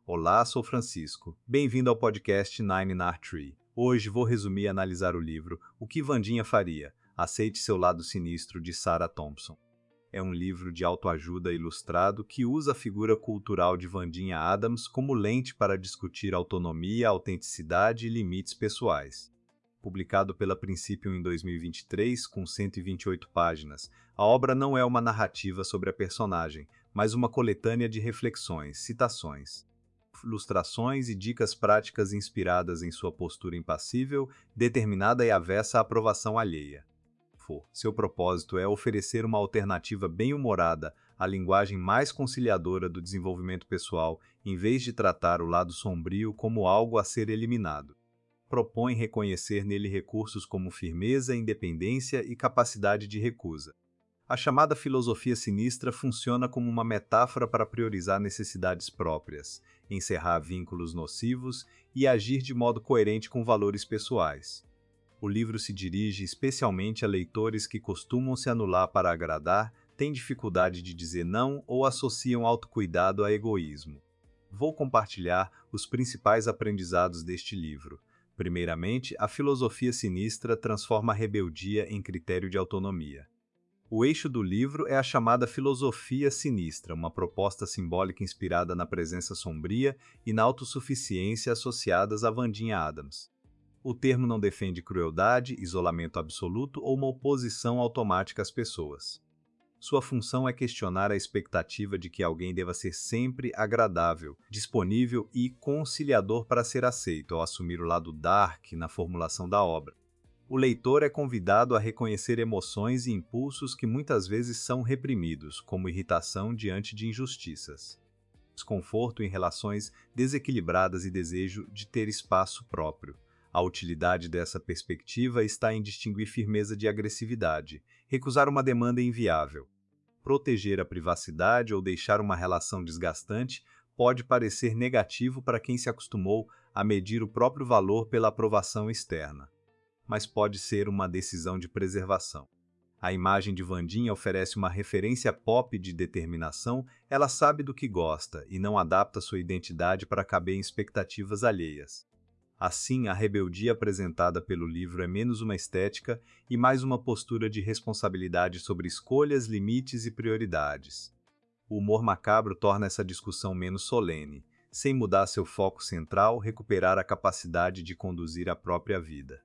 Olá, sou Francisco. Bem-vindo ao podcast Nine Nar Tree. Hoje vou resumir e analisar o livro O que Wandinha Faria? Aceite seu lado sinistro, de Sarah Thompson. É um livro de autoajuda ilustrado que usa a figura cultural de Wandinha Adams como lente para discutir autonomia, autenticidade e limites pessoais. Publicado pela Princípio em 2023, com 128 páginas, a obra não é uma narrativa sobre a personagem, mas uma coletânea de reflexões, citações, ilustrações e dicas práticas inspiradas em sua postura impassível, determinada e avessa à aprovação alheia. Seu propósito é oferecer uma alternativa bem-humorada à linguagem mais conciliadora do desenvolvimento pessoal, em vez de tratar o lado sombrio como algo a ser eliminado. Propõe reconhecer nele recursos como firmeza, independência e capacidade de recusa. A chamada filosofia sinistra funciona como uma metáfora para priorizar necessidades próprias, encerrar vínculos nocivos e agir de modo coerente com valores pessoais. O livro se dirige especialmente a leitores que costumam se anular para agradar, têm dificuldade de dizer não ou associam autocuidado a egoísmo. Vou compartilhar os principais aprendizados deste livro. Primeiramente, a filosofia sinistra transforma a rebeldia em critério de autonomia. O eixo do livro é a chamada filosofia sinistra, uma proposta simbólica inspirada na presença sombria e na autossuficiência associadas a Wandinha Adams. O termo não defende crueldade, isolamento absoluto ou uma oposição automática às pessoas. Sua função é questionar a expectativa de que alguém deva ser sempre agradável, disponível e conciliador para ser aceito, ao assumir o lado dark na formulação da obra. O leitor é convidado a reconhecer emoções e impulsos que muitas vezes são reprimidos, como irritação diante de injustiças, desconforto em relações desequilibradas e desejo de ter espaço próprio. A utilidade dessa perspectiva está em distinguir firmeza de agressividade, recusar uma demanda inviável. Proteger a privacidade ou deixar uma relação desgastante pode parecer negativo para quem se acostumou a medir o próprio valor pela aprovação externa, mas pode ser uma decisão de preservação. A imagem de Wandinha oferece uma referência pop de determinação, ela sabe do que gosta e não adapta sua identidade para caber em expectativas alheias. Assim, a rebeldia apresentada pelo livro é menos uma estética e mais uma postura de responsabilidade sobre escolhas, limites e prioridades. O humor macabro torna essa discussão menos solene, sem mudar seu foco central, recuperar a capacidade de conduzir a própria vida.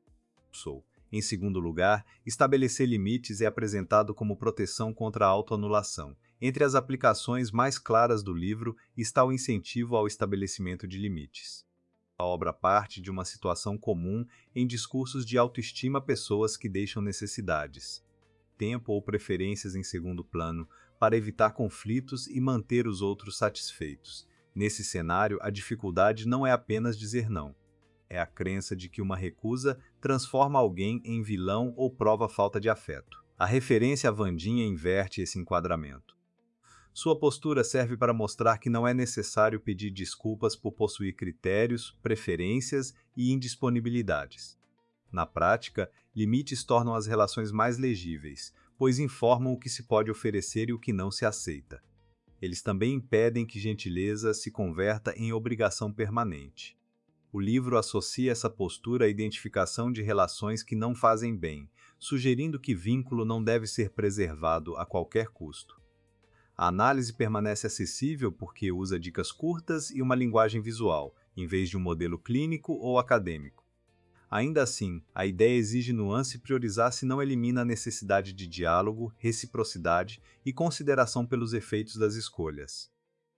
Em segundo lugar, estabelecer limites é apresentado como proteção contra a autoanulação. Entre as aplicações mais claras do livro está o incentivo ao estabelecimento de limites. A obra parte de uma situação comum em discursos de autoestima, pessoas que deixam necessidades, tempo ou preferências em segundo plano para evitar conflitos e manter os outros satisfeitos. Nesse cenário, a dificuldade não é apenas dizer não. É a crença de que uma recusa transforma alguém em vilão ou prova falta de afeto. A referência a Wandinha inverte esse enquadramento. Sua postura serve para mostrar que não é necessário pedir desculpas por possuir critérios, preferências e indisponibilidades. Na prática, limites tornam as relações mais legíveis, pois informam o que se pode oferecer e o que não se aceita. Eles também impedem que gentileza se converta em obrigação permanente. O livro associa essa postura à identificação de relações que não fazem bem, sugerindo que vínculo não deve ser preservado a qualquer custo. A análise permanece acessível porque usa dicas curtas e uma linguagem visual, em vez de um modelo clínico ou acadêmico. Ainda assim, a ideia exige nuance e priorizar se não elimina a necessidade de diálogo, reciprocidade e consideração pelos efeitos das escolhas.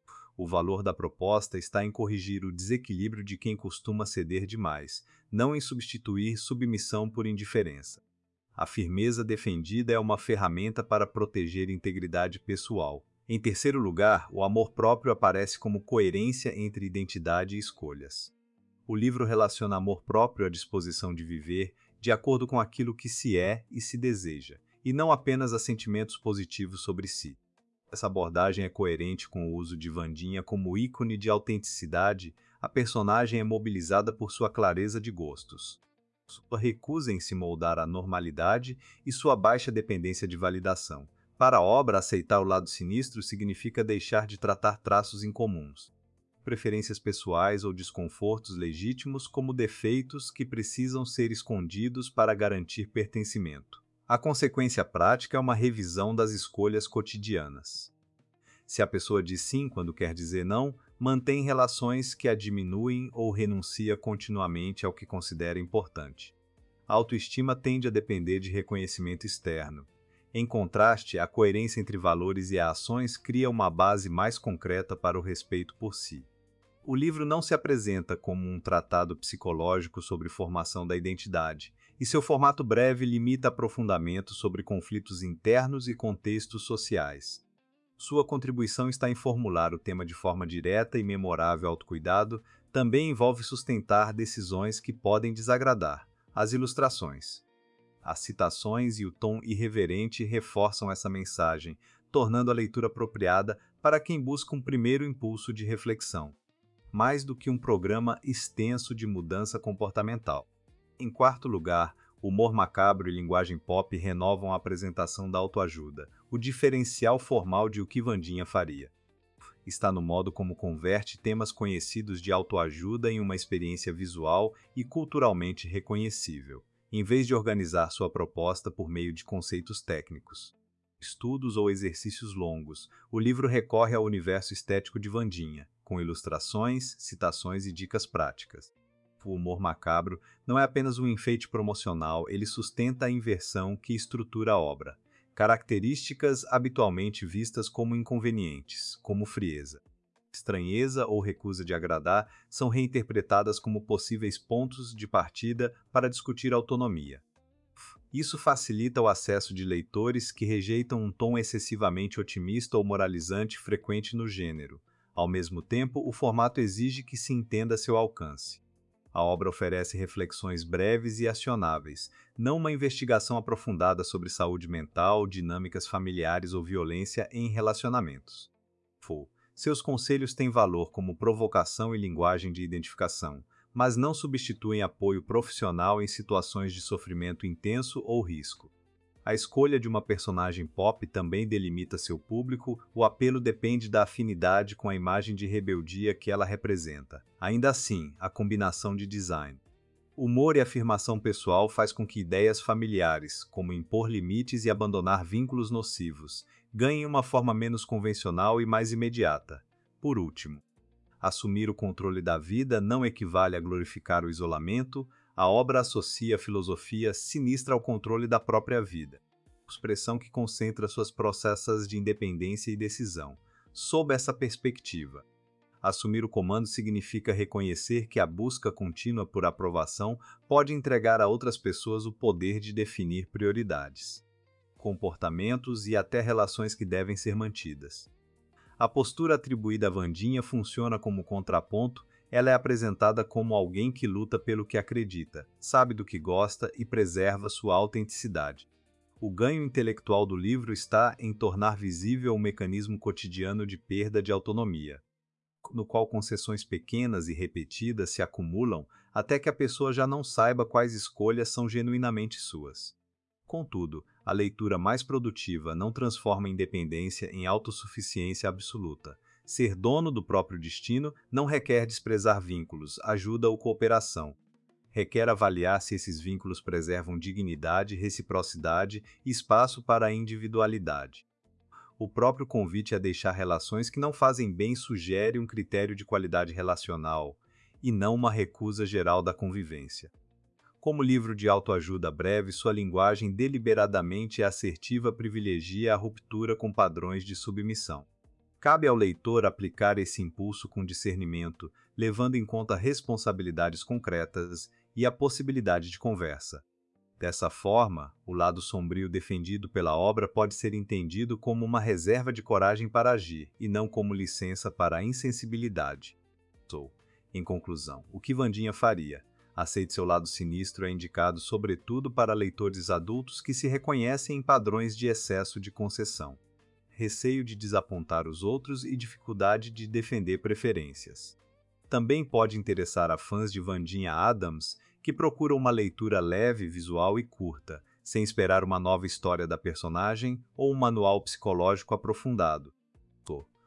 O valor da proposta está em corrigir o desequilíbrio de quem costuma ceder demais, não em substituir submissão por indiferença. A firmeza defendida é uma ferramenta para proteger integridade pessoal. Em terceiro lugar, o amor próprio aparece como coerência entre identidade e escolhas. O livro relaciona amor próprio à disposição de viver de acordo com aquilo que se é e se deseja, e não apenas a sentimentos positivos sobre si. Essa abordagem é coerente com o uso de Wandinha como ícone de autenticidade. A personagem é mobilizada por sua clareza de gostos, sua recusa em se moldar à normalidade e sua baixa dependência de validação. Para a obra, aceitar o lado sinistro significa deixar de tratar traços incomuns. preferências pessoais ou desconfortos legítimos como defeitos que precisam ser escondidos para garantir pertencimento. A consequência prática é uma revisão das escolhas cotidianas. Se a pessoa diz sim quando quer dizer não, mantém relações que a diminuem ou renuncia continuamente ao que considera importante. A autoestima tende a depender de reconhecimento externo. Em contraste, a coerência entre valores e ações cria uma base mais concreta para o respeito por si. O livro não se apresenta como um tratado psicológico sobre formação da identidade, e seu formato breve limita aprofundamento sobre conflitos internos e contextos sociais. Sua contribuição está em formular o tema de forma direta e memorável. Autocuidado também envolve sustentar decisões que podem desagradar. As ilustrações, as citações e o tom irreverente reforçam essa mensagem, tornando a leitura apropriada para quem busca um primeiro impulso de reflexão, mais do que um programa extenso de mudança comportamental. Em quarto lugar, humor macabro e linguagem pop renovam a apresentação da autoajuda, o diferencial formal de O que Wandinha Faria. Está no modo como converte temas conhecidos de autoajuda em uma experiência visual e culturalmente reconhecível, em vez de organizar sua proposta por meio de conceitos técnicos, estudos ou exercícios longos. O livro recorre ao universo estético de Wandinha, com ilustrações, citações e dicas práticas. O humor macabro não é apenas um enfeite promocional, ele sustenta a inversão que estrutura a obra. Características habitualmente vistas como inconvenientes, como frieza, estranheza ou recusa de agradar, são reinterpretadas como possíveis pontos de partida para discutir autonomia. Isso facilita o acesso de leitores que rejeitam um tom excessivamente otimista ou moralizante frequente no gênero. Ao mesmo tempo, o formato exige que se entenda seu alcance. A obra oferece reflexões breves e acionáveis, não uma investigação aprofundada sobre saúde mental, dinâmicas familiares ou violência em relacionamentos. Seus conselhos têm valor como provocação e linguagem de identificação, mas não substituem apoio profissional em situações de sofrimento intenso ou risco. A escolha de uma personagem pop também delimita seu público, o apelo depende da afinidade com a imagem de rebeldia que ela representa. Ainda assim, a combinação de design, humor e afirmação pessoal faz com que ideias familiares, como impor limites e abandonar vínculos nocivos, ganhem uma forma menos convencional e mais imediata. Por último, assumir o controle da vida não equivale a glorificar o isolamento. A obra associa a filosofia sinistra ao controle da própria vida, expressão que concentra suas processos de independência e decisão. Sob essa perspectiva, assumir o comando significa reconhecer que a busca contínua por aprovação pode entregar a outras pessoas o poder de definir prioridades, comportamentos e até relações que devem ser mantidas. A postura atribuída a Wandinha funciona como contraponto. Ela é apresentada como alguém que luta pelo que acredita, sabe do que gosta e preserva sua autenticidade. O ganho intelectual do livro está em tornar visível um mecanismo cotidiano de perda de autonomia, no qual concessões pequenas e repetidas se acumulam até que a pessoa já não saiba quais escolhas são genuinamente suas. Contudo, a leitura mais produtiva não transforma a independência em autossuficiência absoluta. Ser dono do próprio destino não requer desprezar vínculos, ajuda ou cooperação. Requer avaliar se esses vínculos preservam dignidade, reciprocidade e espaço para a individualidade. O próprio convite a deixar relações que não fazem bem sugere um critério de qualidade relacional, e não uma recusa geral da convivência. Como livro de autoajuda breve, sua linguagem deliberadamente assertiva privilegia a ruptura com padrões de submissão. Cabe ao leitor aplicar esse impulso com discernimento, levando em conta responsabilidades concretas e a possibilidade de conversa. Dessa forma, o lado sombrio defendido pela obra pode ser entendido como uma reserva de coragem para agir, e não como licença para a insensibilidade. Em conclusão, O que Wandinha Faria? Aceite seu lado sinistro é indicado sobretudo para leitores adultos que se reconhecem em padrões de excesso de concessão, receio de desapontar os outros e dificuldade de defender preferências. Também pode interessar a fãs de Wandinha Adams, que procuram uma leitura leve, visual e curta, sem esperar uma nova história da personagem ou um manual psicológico aprofundado.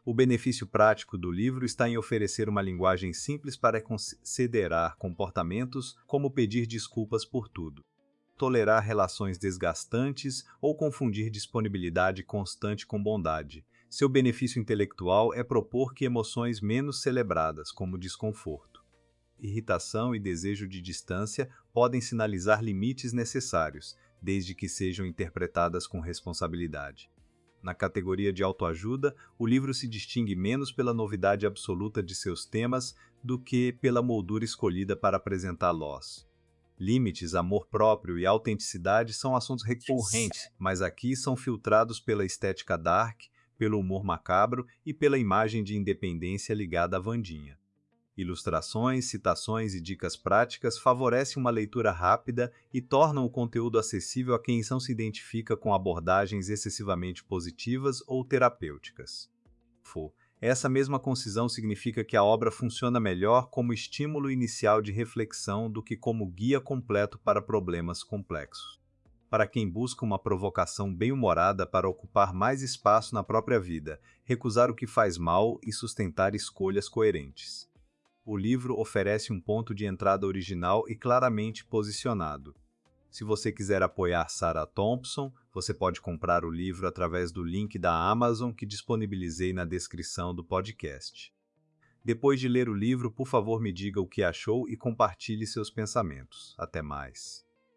O benefício prático do livro está em oferecer uma linguagem simples para considerar comportamentos como pedir desculpas por tudo, tolerar relações desgastantes ou confundir disponibilidade constante com bondade. Seu benefício intelectual é propor que emoções menos celebradas, como desconforto, irritação e desejo de distância, podem sinalizar limites necessários, desde que sejam interpretadas com responsabilidade. Na categoria de autoajuda, o livro se distingue menos pela novidade absoluta de seus temas do que pela moldura escolhida para apresentá-los. Limites, amor próprio e autenticidade são assuntos recorrentes, mas aqui são filtrados pela estética dark, pelo humor macabro e pela imagem de independência ligada à Wandinha. Ilustrações, citações e dicas práticas favorecem uma leitura rápida e tornam o conteúdo acessível a quem não se identifica com abordagens excessivamente positivas ou terapêuticas. Essa mesma concisão significa que a obra funciona melhor como estímulo inicial de reflexão do que como guia completo para problemas complexos. Para quem busca uma provocação bem-humorada para ocupar mais espaço na própria vida, recusar o que faz mal e sustentar escolhas coerentes. O livro oferece um ponto de entrada original e claramente posicionado. Se você quiser apoiar Sarah Thompson, você pode comprar o livro através do link da Amazon que disponibilizei na descrição do podcast. Depois de ler o livro, por favor me diga o que achou e compartilhe seus pensamentos. Até mais.